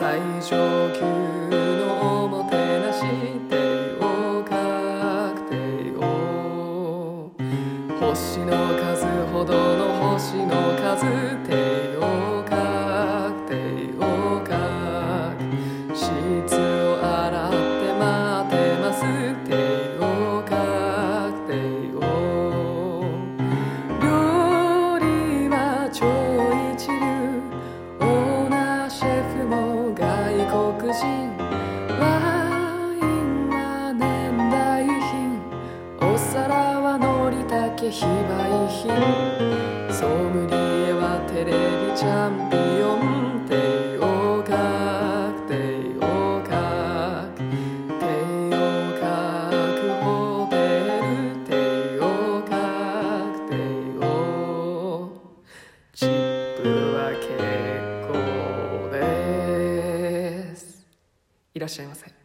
最上級のおもてなし帝王確定を星の数ほどの星の数帝王確定を確質を洗って待てます帝王確定を料理は超一流オーナーシェフも外国人ワインは年代品お皿はのりたけ非売品ソムリエはテレビチャンピオン帝王確定王確帝王確ホテル帝王確定王チップは結構です。いらっしゃいませ。